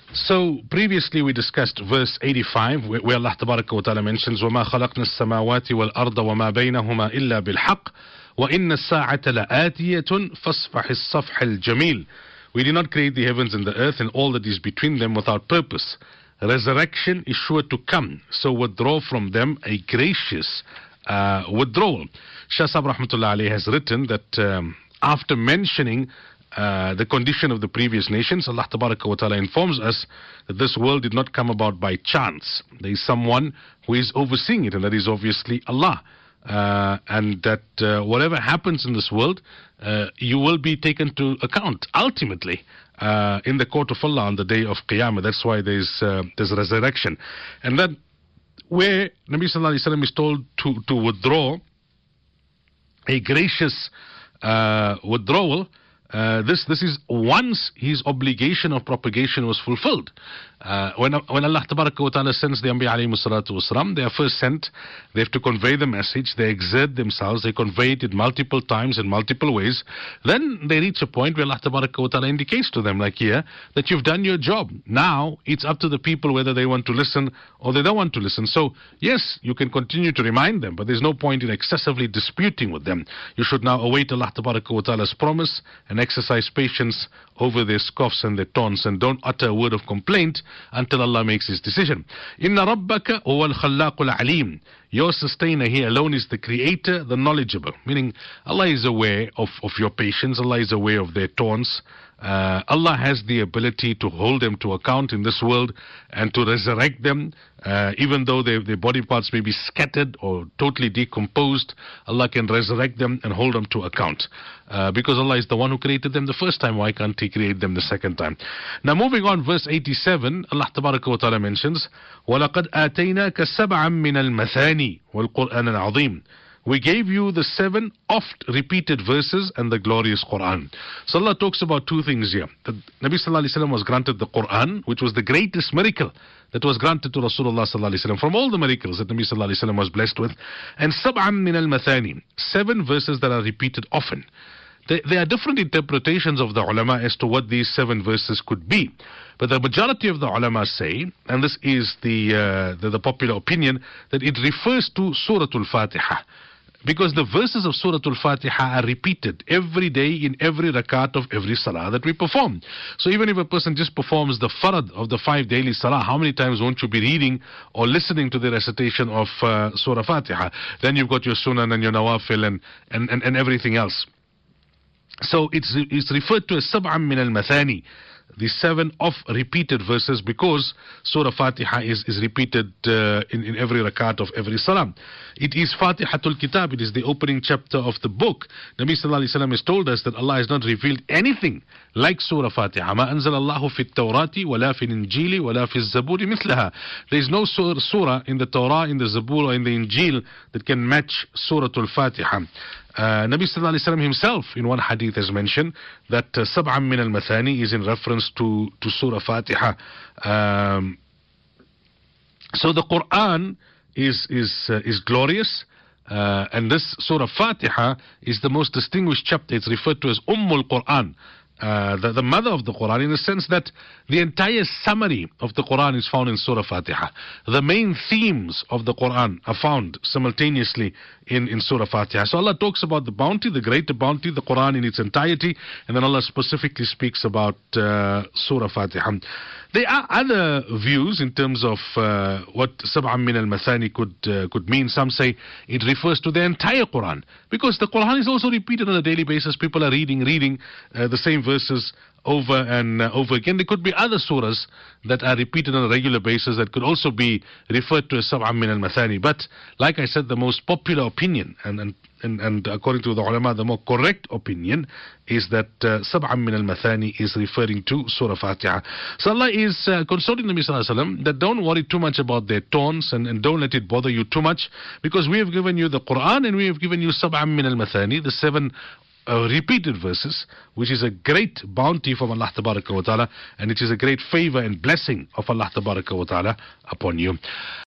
So previously we discussed verse 85 where Allah Tabaraka wa Ta'ala mentions وَمَا خَلَقْنَا السَّمَاوَاتِ وَالْأَرْضَ وَمَا بَيْنَهُمَا إِلَّا بِالْحَقِّ وَإِنَّ السَّاعَةَ لَآتِيَةٌ فَاصْفَحِ الصَّفْحَ الْجَمِيلِ. We did not create the heavens and the earth and all that is between them without purpose. Resurrection is sure to come, so withdraw from them a gracious withdrawal. Shah Sahib Rahmatullah Alayhi has written that after mentioning the condition of the previous nations, Allah Tabaraka wa Ta'ala informs us that this world did not come about by chance. There is someone who is overseeing it, and that is obviously Allah. And that whatever happens in this world, you will be taken to account ultimately in the court of Allah on the day of Qiyamah. That's why there's resurrection. And that where Nabi Sallallahu Alaihi Wasallam is told to withdraw a gracious withdrawal, this is once his obligation of propagation was fulfilled. When Allah Tabaraka wa Ta'ala sends the Anbiya alayhi salatu wasalam, they are first sent, they have to convey the message, they exert themselves, they convey it in multiple times in multiple ways. Then they reach a point where Allah Tabaraka wa Ta'ala indicates to them, like here, that you've done your job. Now it's up to the people whether they want to listen or they don't want to listen. So yes, you can continue to remind them, but there's no point in excessively disputing with them. You should now await Allah Tabaraka wa Ta'ala's promise and exercise patience over their scoffs and their taunts, and don't utter a word of complaint until Allah makes his decision. Inna rabbaka huwa al-khallaqul alim. Your sustainer here alone is the creator, the knowledgeable. Meaning Allah is aware of your patience, Allah is aware of their taunts. Allah has the ability to hold them to account in this world and to resurrect them, even though their body parts may be scattered or totally decomposed. Allah can resurrect them and hold them to account, because Allah is the one who created them the first time. Why can't he create them the second time? Now moving on, verse 87, Allah Tabaraka wa Ta'ala mentions وَلَقَدْ آتَيْنَاكَ سَبْعًا مِنَ الْمَثَانِي وَالْقُرْآنَ الْعَظِيمِ. We gave you the 7 oft repeated verses and the glorious Quran. So Allah talks about two things here. That Nabi Sallallahu Alaihi Wasallam was granted the Quran, which was the greatest miracle that was granted to Rasulullah Sallallahu Alaihi Wasallam from all the miracles that Nabi Sallallahu Alaihi Wasallam was blessed with. And sab'an min al-mathani, 7 verses that are repeated often. There are different interpretations of the ulama as to what these 7 verses could be. But the majority of the ulama say, and this is the popular opinion, that it refers to Surah Al-Fatiha. Because the verses of Surah Al-Fatiha are repeated every day in every rakat of every salah that we perform. So even if a person just performs the farad of the 5 daily salah, how many times won't you be reading or listening to the recitation of Surah Fatiha? Then you've got your sunan and your nawafil and everything else. So it's referred to as sab'an min al-mathani, the 7 of repeated verses, because Surah Fatiha is repeated in every rakat of every salam. It is Fatihatul Kitab, it is the opening chapter of the book. Nabi Sallallahu Alaihi Wasallam has told us that Allah has not revealed anything like Surah Fatiha. Ma anzal Allahu fi at-Tawrati wala fi al-Injili wala fi al-Zaburi mithlaha. There is no surah in the Torah, in the Zabur or in the Injil that can match Surah Al-Fatiha. Nabi Sallallahu Alaihi Wasallam himself in one hadith has mentioned that sab'an min al-mathani is in reference to Surah Fatiha. So the Quran is glorious, and this Surah Fatiha is the most distinguished chapter. It's referred to as Ummul Quran, the mother of the Quran, in the sense that the entire summary of the Quran is found in Surah Fatiha. The main themes of the Quran are found simultaneously in Surah Fatiha. So Allah talks about the bounty, the greater bounty, the Quran in its entirety, and then Allah specifically speaks about Surah Fatiha. There are other views in terms of what Sab'an min al-Mathani could mean. Some say it refers to the entire Quran, because the Quran is also repeated on a daily basis. People are reading the same verses over and over again. There could be other surahs that are repeated on a regular basis that could also be referred to as Sab'an min al-Mathani. But like I said, the most popular opinion and according to the ulama, the more correct opinion is that Sab'an min al-Mathani is referring to Surah Fatiha. So Allah is consulting Nabi Sallallahu Alaihi Wasallam that don't worry too much about their taunts and don't let it bother you too much, because we have given you the Quran and we have given you Sab'an min al-Mathani, the 7 repeated verses, which is a great bounty from Allah Tabaraka wa Ta'ala, and it is a great favor and blessing of Allah Tabaraka wa Ta'ala upon you.